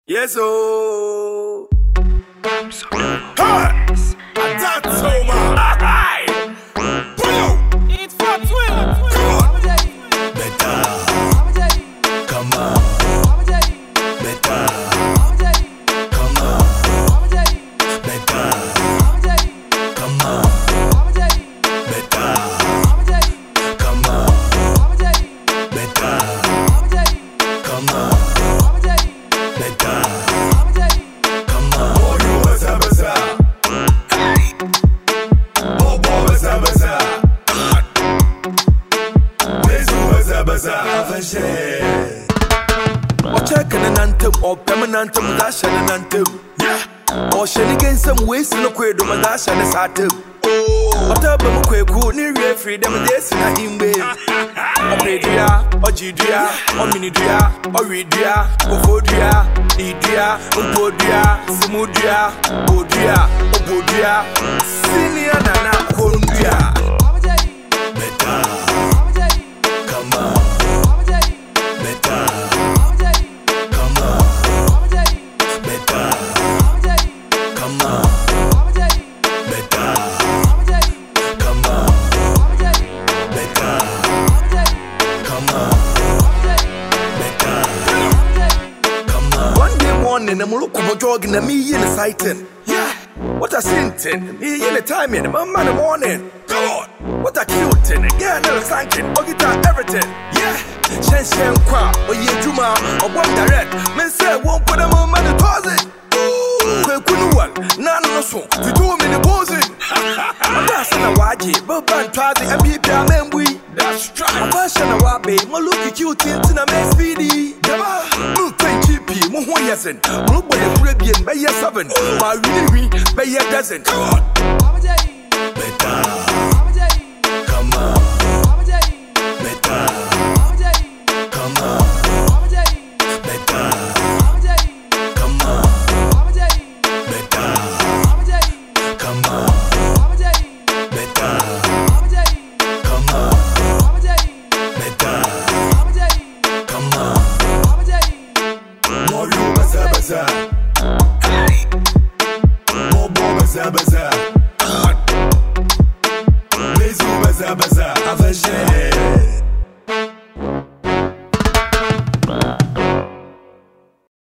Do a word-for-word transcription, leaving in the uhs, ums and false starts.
Yes, oh. Hi. That's so much. Hi. It's for twin. Come on. Better. Come on. Better. Come on. Better. Come on. Better. Come on. Better. Come on. Better. Come on. Oh, you basa basa. Hey. Oh, boy, basa basa. Bezu basa basa. Avance. Oh, check an anthem or permanent dash and an anthem. Yeah. Oh, shen against some waste in a quid of a dash and a satin. Oh, what up, I'm a quick cool near freedom and this in a himbe. Oh, Pedria, or Gidria, or Minidria, or Ridia, or Fodria, Idria, or Bodria, Samudria, Bodria, or Bodria, Senior Nana, Columbia. Better. Come on. Better. Come on. Better. Come on. Better. Come on. Better. Come on. Better. Come on. One day morning, I'm looking for jogging and me in a sighting. Yeah. What a sinting, me in a timing, my man in the morning. God. What a cute thing, again, I'm thanking, or guitar, everything. Yeah. Shen Shen Kwa, or Ye Juma, or one direct. Men say, won't put them on my deposit. Kunuan, none of so, to do me the posing. That's in a waji, but ban twazi and people are men we. That's right. A version of Wabi, Maluki cute in a mess speedy. Move twenty p, Mohoyasin, Mubu Caribbean, by year seven, my really, by year dozen. Come on. Better. Come on. Better. Come on. Better. Come on. Better. Come on. Better. Come on. Better. Come on. More you basa basa. Hey. More basa basa. Bezu basa basa. Avance.